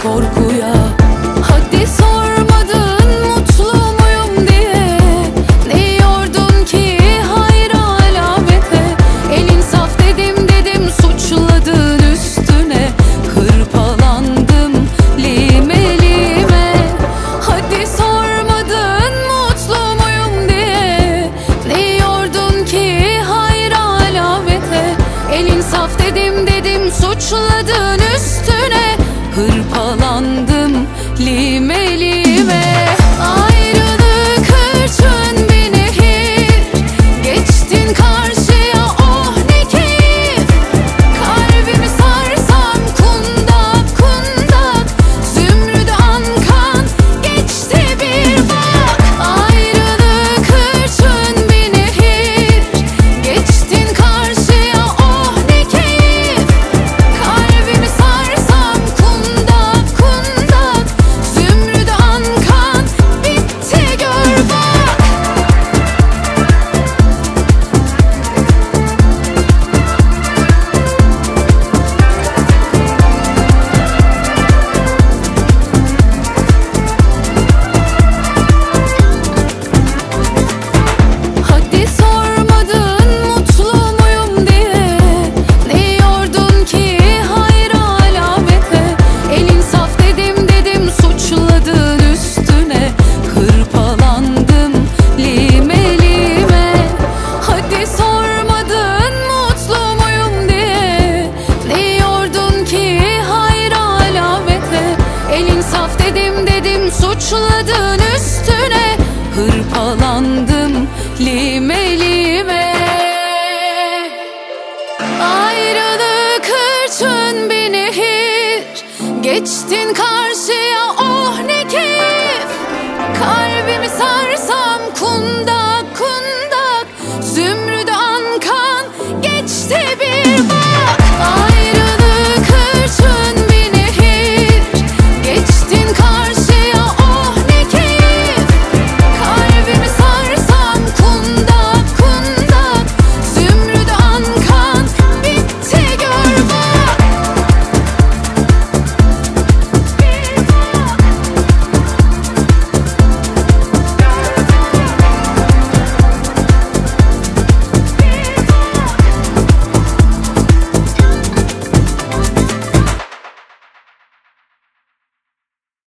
korkuya. Hadi sormadın mutlu muyum diye, ne yordun ki hayra alamete. El insaf dedim dedim suçladın üstüne, hırpalandım lime lime. Hadi sormadın mutlu muyum diye, ne yordun ki hayra alamete. El insaf dedim dedim suçladın üstüne, hırpalandım lime lime. Ayrılık hırçın bir nehir, geçtin karşıya oh ne keyif. Kalbimi sarsam kundak kundak, zümrüdü ankan geçti bir bak. Ayrılık hırçın bir nehir, geçtin karşıya oh ne keyif. Kalbimi sarsam kundak kundak, zümrüdü ankan bitti gör bak. Hadi sormadın mutlu muyum diye, ne yordun ki hayra alamete. El insaf dedim dedim suçladın üstüne, hırpalandım lime lime. Hadi sormadın mutlu muyum diye, ne yordun ki hayra alamete. El insaf dedim dedim suçladın üstüne, hırpalandım lime lime. Ayrılık hırçın bir nehir, geçtin karşıya oh ne keyif.